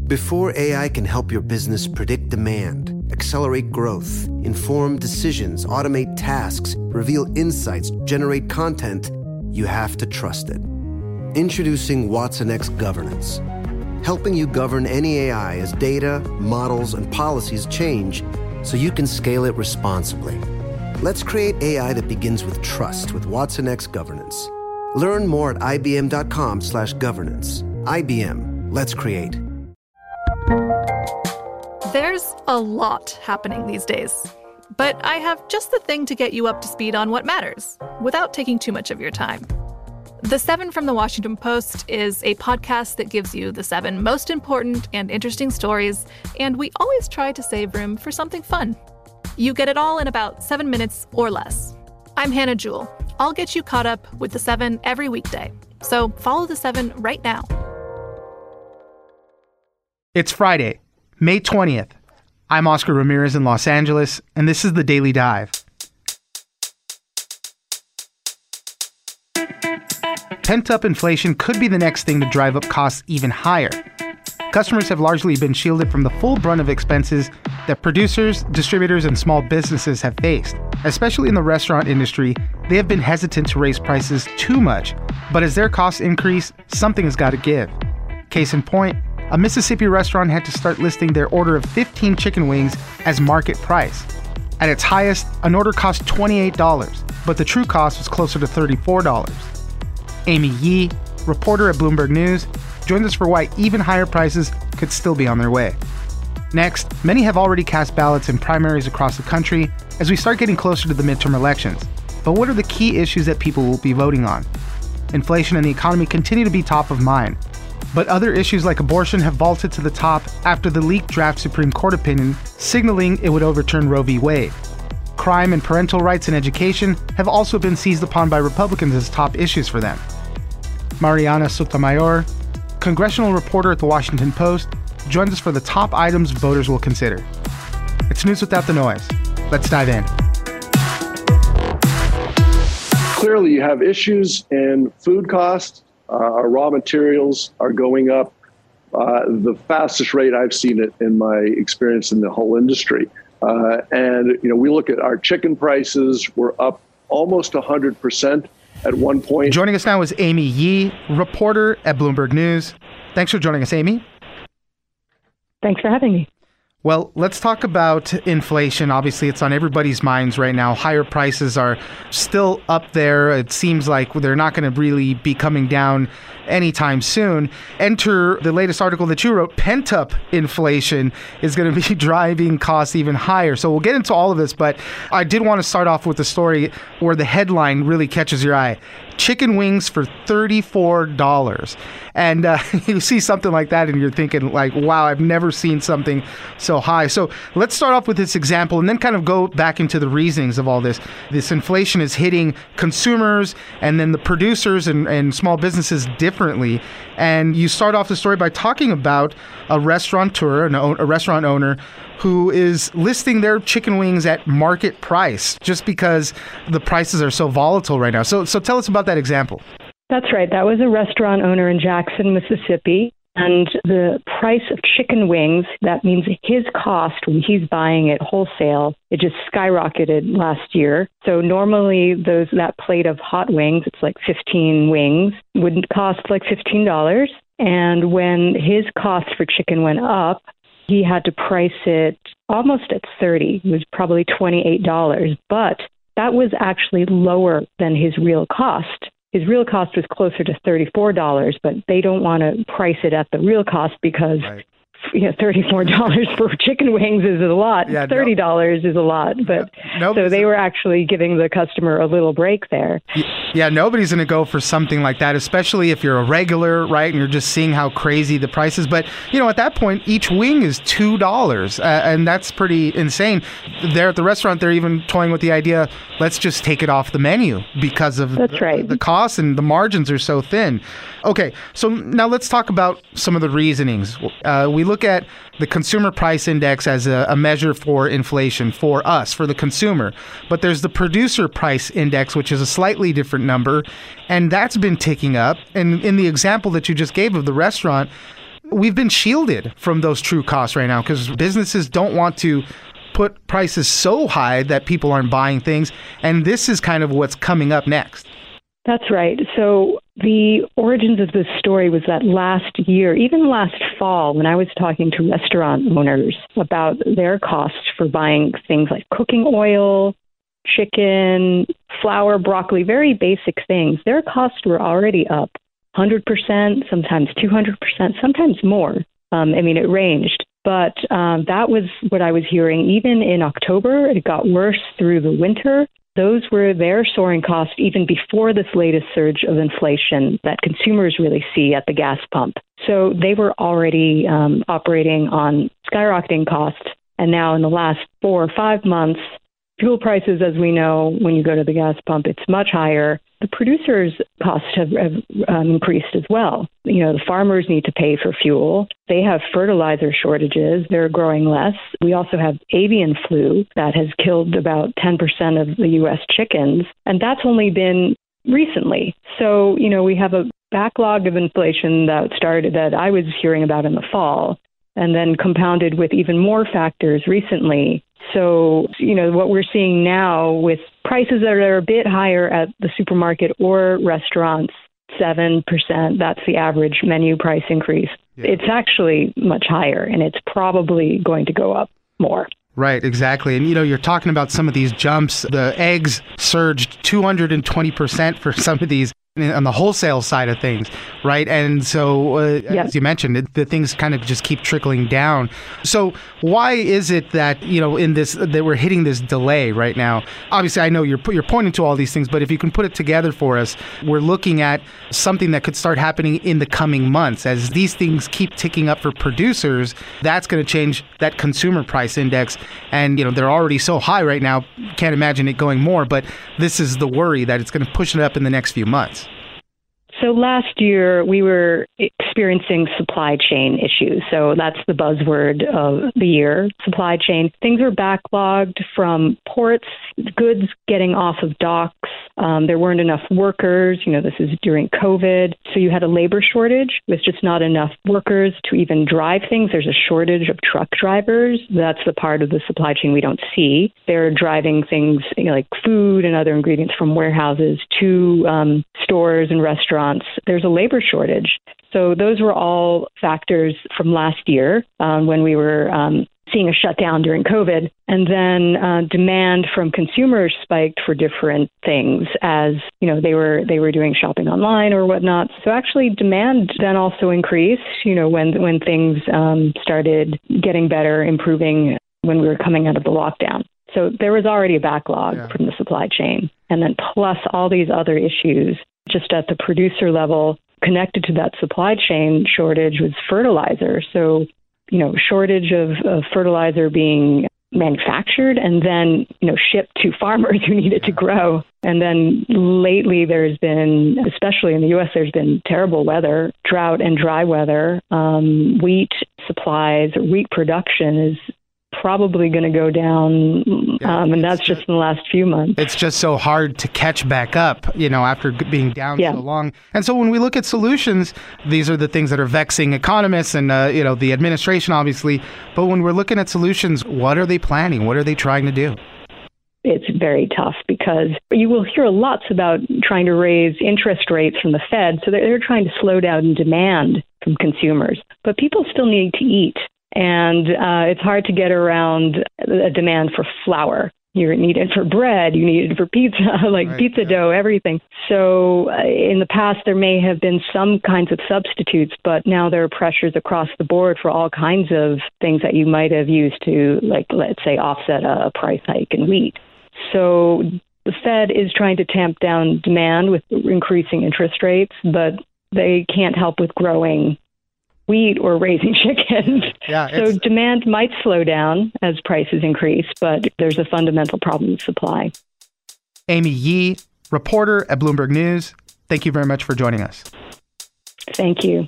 Before AI can help your business predict demand, accelerate growth, inform decisions, automate tasks, reveal insights, generate content, you have to trust it. Introducing watsonx Governance, helping you govern any AI as data, models, and policies change so you can scale it responsibly. Let's create AI that begins with trust with watsonx Governance. Learn more at ibm.com/governance. IBM, let's create. There's a lot happening these days, but I have just the thing to get you up to speed on what matters without taking too much of your time. The 7 from the Washington Post is a podcast that gives you the 7 most important and interesting stories, and we always try to save room for something fun. You get it all in about 7 minutes or less. I'm Hannah Jewell. I'll get you caught up with the 7 every weekday. So follow the 7 right now. It's Friday, May 20th. I'm Oscar Ramirez in Los Angeles, and this is The Daily Dive. Pent-up inflation could be the next thing to drive up costs even higher. Customers have largely been shielded from the full brunt of expenses that producers, distributors, and small businesses have faced. Especially in the restaurant industry, they have been hesitant to raise prices too much, but as their costs increase, something has got to give. Case in point, a Mississippi restaurant had to start listing their order of 15 chicken wings as market price. At its highest, an order cost $28, but the true cost was closer to $34. Amy Yee, reporter at Bloomberg News, joins us for why even higher prices could still be on their way. Next, many have already cast ballots in primaries across the country as we start getting closer to the midterm elections. But what are the key issues that people will be voting on? Inflation and the economy continue to be top of mind. But other issues like abortion have vaulted to the top after the leaked draft Supreme Court opinion signaling it would overturn Roe v. Wade. Crime and parental rights in education have also been seized upon by Republicans as top issues for them. Mariana Sotomayor, congressional reporter at The Washington Post, joins us for the top items voters will consider. It's news without the noise. Let's dive in. Clearly, you have issues in food costs. Our raw materials are going up the fastest rate I've seen it in my experience in the whole industry. And we look at our chicken prices, we're up almost 100% at one point. Joining us now is Amy Yee, reporter at Bloomberg News. Thanks for joining us, Amy. Thanks for having me. Well, let's talk about inflation. Obviously, it's on everybody's minds right now. Higher prices are still up there. It seems like they're not going to really be coming down anytime soon. Enter the latest article that you wrote. Pent-up inflation is going to be driving costs even higher. So we'll get into all of this, but I did want to start off with a story where the headline really catches your eye. Chicken wings for $34. And you see something like that and you're thinking like, wow, I've never seen something so high. So let's start off with this example and then kind of go back into the reasonings of all this. This inflation is hitting consumers and then the producers and small businesses differently. And you start off the story by talking about a restaurateur, a restaurant owner who is listing their chicken wings at market price just because the prices are so volatile right now. So tell us about that example. That's right. That was a restaurant owner in Jackson, Mississippi. And the price of chicken wings, that means his cost when he's buying it wholesale, it just skyrocketed last year. So normally that plate of hot wings, it's like 15 wings, would cost like $15. And when his cost for chicken went up, he had to price it almost at $30. It was probably $28. But that was actually lower than his real cost. His real cost was closer to $34, but they don't want to price it at the real cost because $34 for chicken wings is a lot. Yeah, $30 is a lot. But so they were actually giving the customer a little break there. Yeah, nobody's going to go for something like that, especially if you're a regular, right? And you're just seeing how crazy the price is. But, at that point, each wing is $2. And that's pretty insane. There at the restaurant, they're even toying with the idea, let's just take it off the menu because of the costs and the margins are so thin. Okay, so now let's talk about some of the reasonings. We look at the consumer price index as a measure for inflation for us, for the consumer. But there's the producer price index, which is a slightly different number, and that's been ticking up. And in the example that you just gave of the restaurant, we've been shielded from those true costs right now because businesses don't want to put prices so high that people aren't buying things. And this is kind of what's coming up next. That's right. So the origins of this story was that last year, even last fall, when I was talking to restaurant owners about their costs for buying things like cooking oil, chicken, flour, broccoli, very basic things, their costs were already up 100%, sometimes 200%, sometimes more. It ranged. But that was what I was hearing. Even in October, it got worse through the winter. Those were their soaring costs even before this latest surge of inflation that consumers really see at the gas pump. So they were already operating on skyrocketing costs. And now in the last 4 or 5 months, fuel prices, as we know, when you go to the gas pump, it's much higher. The producers' costs have increased as well. The farmers need to pay for fuel. They have fertilizer shortages. They're growing less. We also have avian flu that has killed about 10% of the U.S. chickens, and that's only been recently. So, we have a backlog of inflation that I was hearing about in the fall, and then compounded with even more factors recently. So, what we're seeing now with prices that are a bit higher at the supermarket or restaurants, 7%, that's the average menu price increase. Yeah. It's actually much higher, and it's probably going to go up more. Right, exactly. And, you're talking about some of these jumps. The eggs surged 220% for some of these on the wholesale side of things, right? And so, as you mentioned, the things kind of just keep trickling down. So why is it that, in this, that we're hitting this delay right now? Obviously, I know you're pointing to all these things, but if you can put it together for us, we're looking at something that could start happening in the coming months. As these things keep ticking up for producers, that's going to change that consumer price index. And, they're already so high right now, can't imagine it going more, but this is the worry that it's going to push it up in the next few months. So last year, we were experiencing supply chain issues. So that's the buzzword of the year, supply chain. Things are backlogged from ports, goods getting off of docks. There weren't enough workers. This is during COVID. So you had a labor shortage with just not enough workers to even drive things. There's a shortage of truck drivers. That's the part of the supply chain we don't see. They're driving things like food and other ingredients from warehouses to stores and restaurants. There's a labor shortage. So those were all factors from last year when we were seeing a shutdown during COVID. And then demand from consumers spiked for different things as, they were doing shopping online or whatnot. So actually demand then also increased, when things started getting better, improving when we were coming out of the lockdown. So there was already a backlog from the supply chain. And then plus all these other issues just at the producer level connected to that supply chain shortage was fertilizer. So, shortage of fertilizer being manufactured and then, shipped to farmers who need it to grow. And then lately there's been, especially in the U.S., there's been terrible weather, drought and dry weather. Wheat supplies, wheat production is probably going to go down, and that's just in the last few months. It's just so hard to catch back up, after being down so long. And so when we look at solutions, these are the things that are vexing economists and, the administration, obviously. But when we're looking at solutions, what are they planning? What are they trying to do? It's very tough because you will hear lots about trying to raise interest rates from the Fed. So they're trying to slow down demand from consumers. But people still need to eat. And it's hard to get around a demand for flour. You need it for bread. You need it for pizza, pizza dough, everything. So in the past, there may have been some kinds of substitutes, but now there are pressures across the board for all kinds of things that you might have used to, let's say, offset a price hike in wheat. So the Fed is trying to tamp down demand with increasing interest rates, but they can't help with growing wheat or raising chickens. So demand might slow down as prices increase, but there's a fundamental problem with supply. Amy Yee, reporter at Bloomberg News, thank you very much for joining us. Thank you.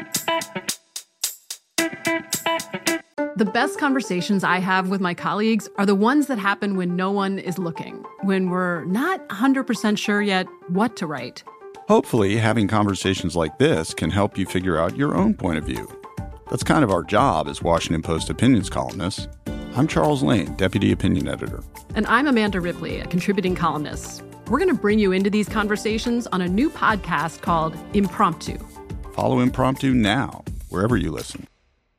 The best conversations I have with my colleagues are the ones that happen when no one is looking, when we're not 100% sure yet what to write. Hopefully, having conversations like this can help you figure out your own point of view. That's kind of our job as Washington Post opinions columnists. I'm Charles Lane, Deputy Opinion Editor. And I'm Amanda Ripley, a contributing columnist. We're going to bring you into these conversations on a new podcast called Impromptu. Follow Impromptu now, wherever you listen.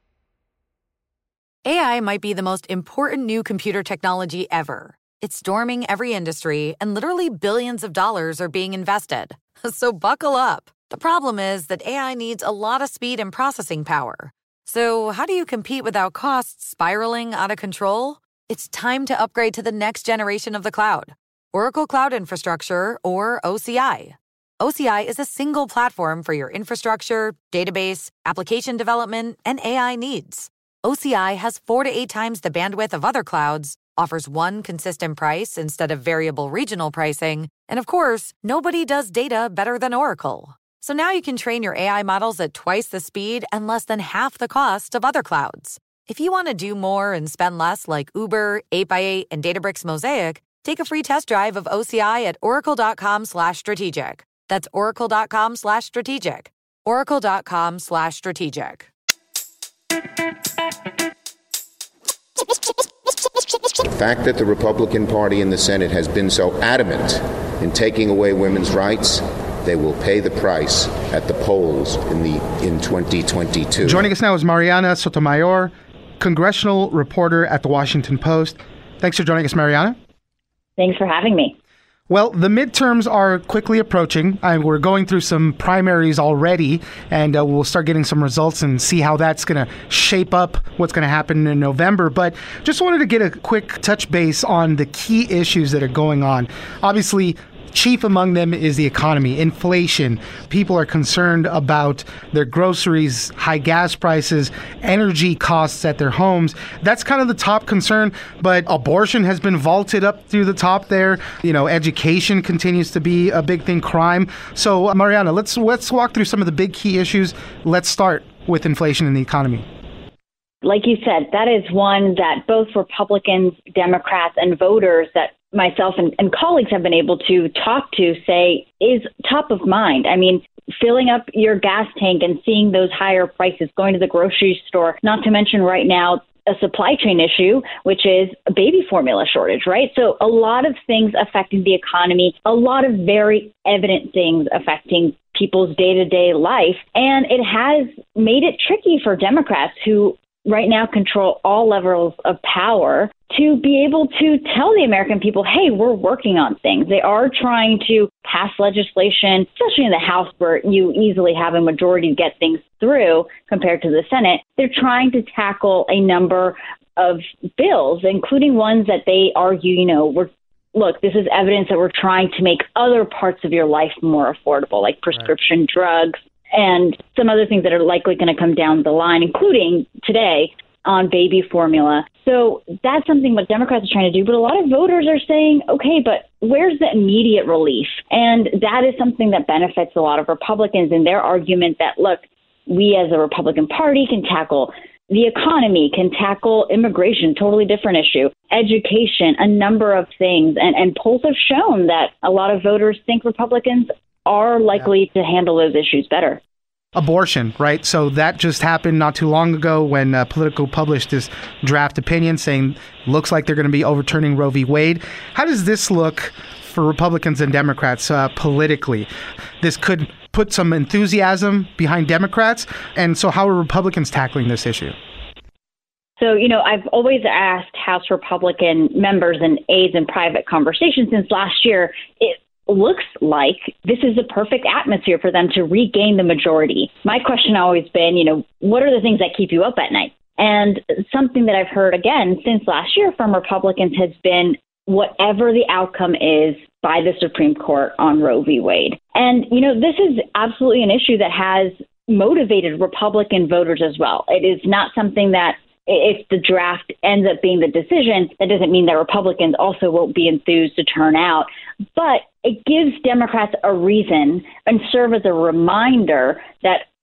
AI might be the most important new computer technology ever. It's storming every industry, and literally billions of dollars are being invested. So buckle up. The problem is that AI needs a lot of speed and processing power. So how do you compete without costs spiraling out of control? It's time to upgrade to the next generation of the cloud. Oracle Cloud Infrastructure, or OCI. OCI is a single platform for your infrastructure, database, application development, and AI needs. OCI has 4 to 8 times the bandwidth of other clouds, offers one consistent price instead of variable regional pricing, and of course, nobody does data better than Oracle. So now you can train your AI models at twice the speed and less than half the cost of other clouds. If you want to do more and spend less like Uber, 8x8, and Databricks Mosaic, take a free test drive of OCI at oracle.com/strategic. That's oracle.com/strategic. Oracle.com/strategic. The fact that the Republican Party in the Senate has been so adamant in taking away women's rights, they will pay the price at the polls in 2022. Joining us now is Mariana Sotomayor, congressional reporter at The Washington Post. Thanks for joining us, Mariana. Thanks for having me. Well, the midterms are quickly approaching. We're going through some primaries already, and we'll start getting some results and see how that's going to shape up what's going to happen in November. But just wanted to get a quick touch base on the key issues that are going on. Obviously, chief among them is the economy, inflation. People are concerned about their groceries, high gas prices, energy costs at their homes. That's kind of the top concern, but abortion has been vaulted up through the top there. You know, education continues to be a big thing, crime. So, Mariana, let's walk through some of the big key issues. Let's start with inflation in the economy. Like you said, that is one that both Republicans, Democrats, and voters that myself and colleagues have been able to talk to say is top of mind. I mean, filling up your gas tank and seeing those higher prices, going to the grocery store, not to mention right now a supply chain issue, which is a baby formula shortage, right? So a lot of things affecting the economy, a lot of very evident things affecting people's day-to-day life. And it has made it tricky for Democrats who right now control all levels of power to be able to tell the American people, hey, we're working on things. They are trying to pass legislation, especially in the House where you easily have a majority to get things through compared to the Senate. They're trying to tackle a number of bills, including ones that they argue, look, this is evidence that we're trying to make other parts of your life more affordable, like prescription drugs, and some other things that are likely going to come down the line, including today on baby formula. So that's something what Democrats are trying to do. But a lot of voters are saying, okay, but where's the immediate relief? And that is something that benefits a lot of Republicans in their argument that, look, we as a Republican Party can tackle the economy, can tackle immigration, totally different issue, education, a number of things. And polls have shown that a lot of voters think Republicans are likely to handle those issues better. Abortion, right? So that just happened not too long ago when Politico published this draft opinion saying looks like they're going to be overturning Roe v. Wade. How does this look for Republicans and Democrats politically? This could put some enthusiasm behind Democrats. And so how are Republicans tackling this issue? So, I've always asked House Republican members and aides in private conversations since last year, it looks like this is the perfect atmosphere for them to regain the majority. My question has always been, what are the things that keep you up at night? And something that I've heard again since last year from Republicans has been whatever the outcome is by the Supreme Court on Roe v. Wade. And, this is absolutely an issue that has motivated Republican voters as well. It is not something that if the draft ends up being the decision, that doesn't mean that Republicans also won't be enthused to turn out. But it gives Democrats a reason and serve as a reminder that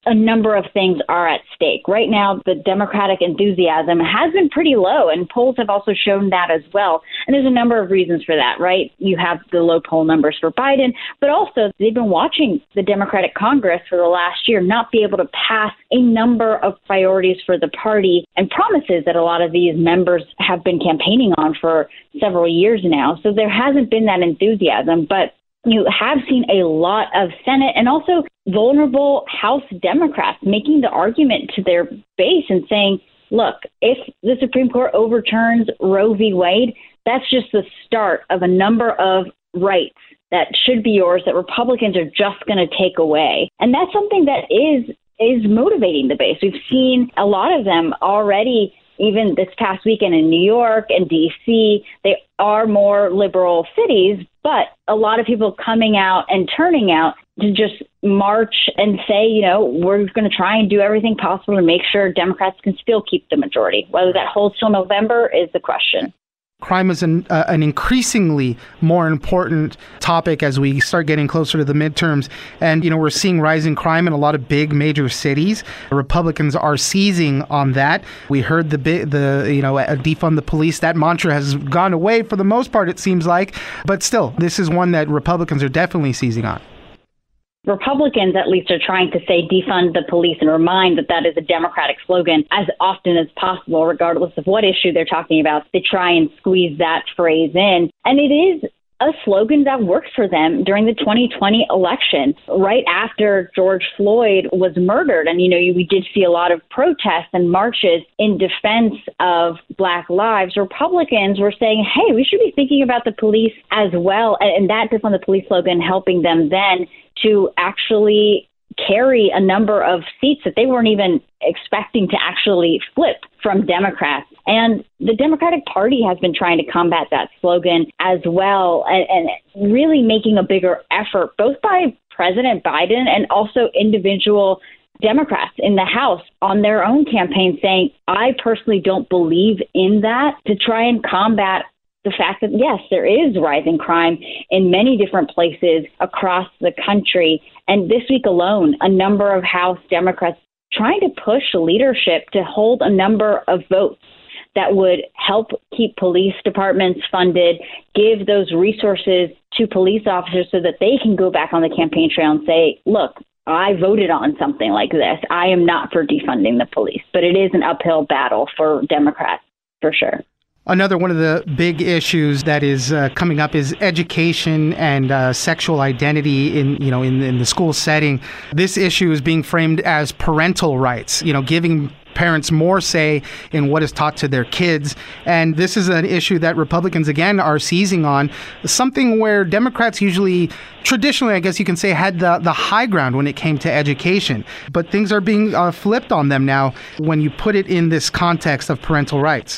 a number of things are at stake. Right now, the Democratic enthusiasm has been pretty low, and polls have also shown that as well. And there's a number of reasons for that, right? You have the low poll numbers for Biden, but also they've been watching the Democratic Congress for the last year not be able to pass a number of priorities for the party and promises that a lot of these members have been campaigning on for several years now. So there hasn't been that enthusiasm, but you have seen a lot of Senate and also vulnerable House Democrats making the argument to their base and saying, look, if the Supreme Court overturns Roe v. Wade, that's just the start of a number of rights that should be yours that Republicans are just going to take away. And that's something that is motivating the base. We've seen a lot of them already. Even this past weekend in New York and D.C., they are more liberal cities, but a lot of people coming out and turning out to just march and say, you know, we're going to try and do everything possible to make sure Democrats can still keep the majority. Whether that holds till November is the question. Crime is an increasingly more important topic as we start getting closer to the midterms. And, you know, we're seeing rising crime in a lot of big major cities. Republicans are seizing on that. We heard defund the police. That mantra has gone away for the most part, it seems like. But still, this is one that Republicans are definitely seizing on. Republicans, at least, are trying to say defund the police and remind that that is a Democratic slogan as often as possible, regardless of what issue they're talking about. They try and squeeze that phrase in. And it is a slogan that worked for them during the 2020 election, right after George Floyd was murdered. And, you know, we did see a lot of protests and marches in defense of Black lives. Republicans were saying, hey, we should be thinking about the police as well. And that defund the police slogan helping them then to actually carry a number of seats that they weren't even expecting to actually flip from Democrats. And the Democratic Party has been trying to combat that slogan as well, and really making a bigger effort, both by President Biden and also individual Democrats in the House on their own campaign saying, I personally don't believe in that, to try and combat the fact that, yes, there is rising crime in many different places across the country. And this week alone, a number of House Democrats trying to push leadership to hold a number of votes that would help keep police departments funded, give those resources to police officers so that they can go back on the campaign trail and say, look, I voted on something like this. I am not for defunding the police, but it is an uphill battle for Democrats, for sure. Another one of the big issues that is coming up is education and sexual identity in the school setting. This issue is being framed as parental rights, giving parents more say in what is taught to their kids. And this is an issue that Republicans, again, are seizing on, something where Democrats usually, traditionally, I guess you can say, had the high ground when it came to education. But things are being flipped on them now when you put it in this context of parental rights.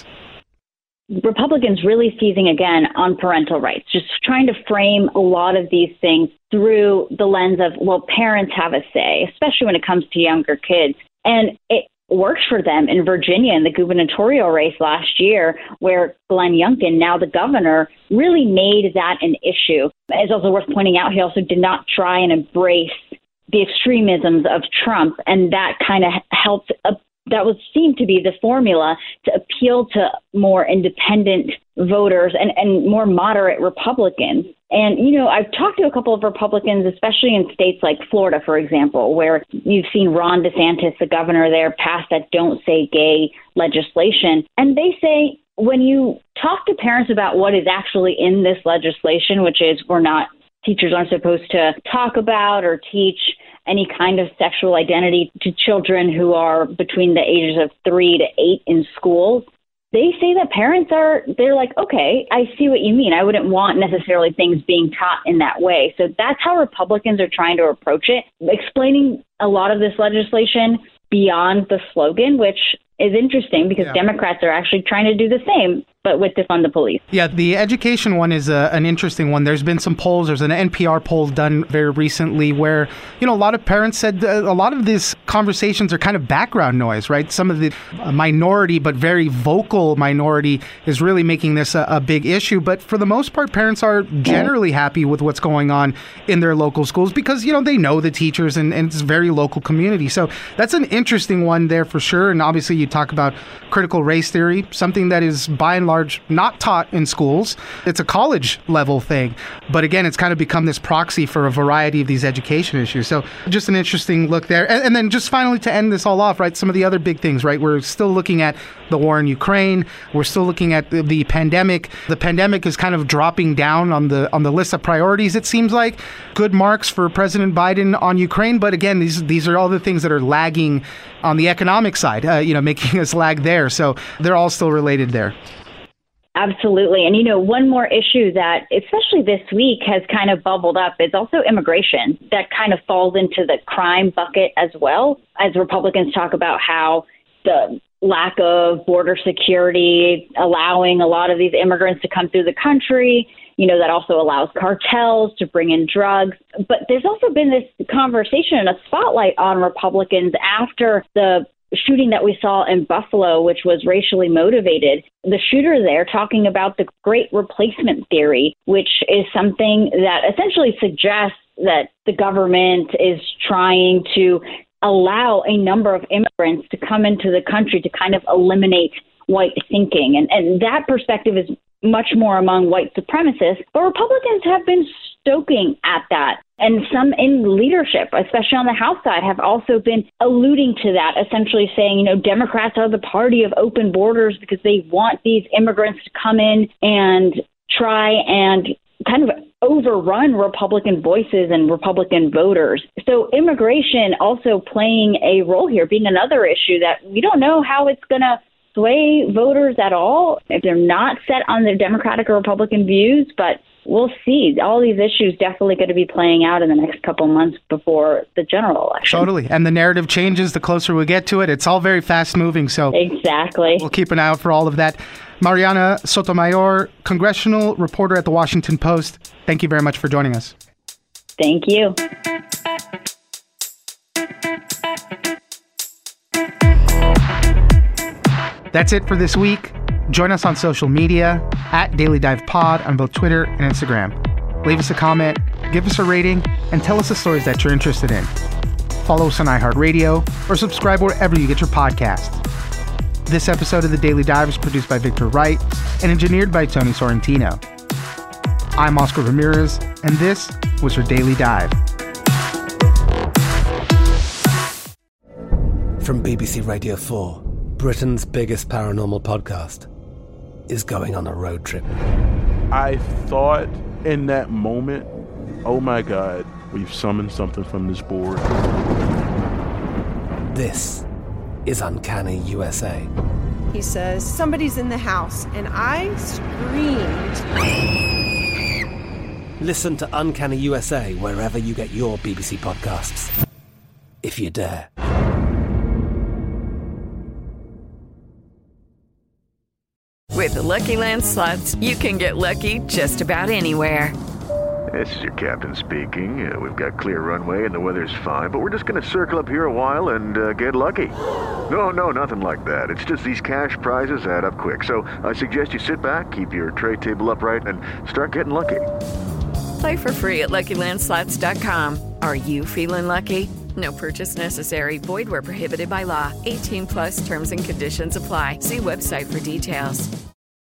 Republicans really seizing again on parental rights, just trying to frame a lot of these things through the lens of, well, parents have a say, especially when it comes to younger kids. And it worked for them in Virginia in the gubernatorial race last year, where Glenn Youngkin, now the governor, really made that an issue. It's also worth pointing out he also did not try and embrace the extremisms of Trump, and that kind of helped that was seemed to be the formula to appeal to more independent voters and more moderate Republicans. And, I've talked to a couple of Republicans, especially in states like Florida, for example, where you've seen Ron DeSantis, the governor there, pass that Don't Say Gay legislation. And they say when you talk to parents about what is actually in this legislation, which is teachers aren't supposed to talk about or teach any kind of sexual identity to children who are between the ages of 3 to 8 in schools, they say that parents they're like, okay, I see what you mean. I wouldn't want necessarily things being taught in that way. So that's how Republicans are trying to approach it, explaining a lot of this legislation beyond the slogan, which is interesting because Democrats are actually trying to do the same. but with defund the police. Yeah, the education one is an interesting one. There's been some polls. There's an NPR poll done very recently where, a lot of parents said a lot of these conversations are kind of background noise, right? Some of the minority, but very vocal minority is really making this a big issue. But for the most part, parents are generally happy with what's going on in their local schools because, they know the teachers and it's a very local community. So that's an interesting one there for sure. And obviously you talk about critical race theory, something that is by and large not taught in schools. It's a college level thing. But again, it's kind of become this proxy for a variety of these education issues. So just an interesting look there. And then just finally to end this all off, right, some of the other big things, right? We're still looking at the war in Ukraine. We're still looking at the pandemic. The pandemic is kind of dropping down on the list of priorities, it seems like. Good marks for President Biden on Ukraine. But again, these are all the things that are lagging on the economic side, making us lag there. So they're all still related there. Absolutely. And, one more issue that, especially this week, has kind of bubbled up is also immigration. That kind of falls into the crime bucket as well, as Republicans talk about how the lack of border security, allowing a lot of these immigrants to come through the country, that also allows cartels to bring in drugs. But there's also been this conversation and a spotlight on Republicans after the shooting that we saw in Buffalo, which was racially motivated. The shooter there talking about the great replacement theory, which is something that essentially suggests that the government is trying to allow a number of immigrants to come into the country to kind of eliminate white thinking. And that perspective is much more among white supremacists, but Republicans have been stoking at that. And some in leadership, especially on the House side, have also been alluding to that, essentially saying, Democrats are the party of open borders because they want these immigrants to come in and try and kind of overrun Republican voices and Republican voters. So immigration also playing a role here, being another issue that we don't know how it's going to sway voters at all if they're not set on their Democratic or Republican views, but we'll see. All these issues definitely going to be playing out in the next couple months before the general election. Totally. And the narrative changes the closer we get to it. It's all very fast moving. So exactly. We'll keep an eye out for all of that. Mariana Sotomayor, congressional reporter at The Washington Post. Thank you very much for joining us. Thank you. That's it for this week. Join us on social media at Daily Dive Pod on both Twitter and Instagram. Leave us a comment, give us a rating, and tell us the stories that you're interested in. Follow us on iHeartRadio or subscribe wherever you get your podcasts. This episode of The Daily Dive is produced by Victor Wright and engineered by Tony Sorrentino. I'm Oscar Ramirez, and this was your Daily Dive. From BBC Radio 4, Britain's biggest paranormal podcast is going on a road trip. I thought in that moment, oh my God, we've summoned something from this board. This is Uncanny USA. He says, somebody's in the house, and I screamed. Listen to Uncanny USA wherever you get your BBC podcasts, if you dare. With the Lucky Land Slots, you can get lucky just about anywhere. This is your captain speaking. We've got clear runway and the weather's fine, but we're just going to circle up here a while and get lucky. No, nothing like that. It's just these cash prizes add up quick. So I suggest you sit back, keep your tray table upright, and start getting lucky. Play for free at LuckyLandSlots.com. Are you feeling lucky? No purchase necessary. Void where prohibited by law. 18+ terms and conditions apply. See website for details.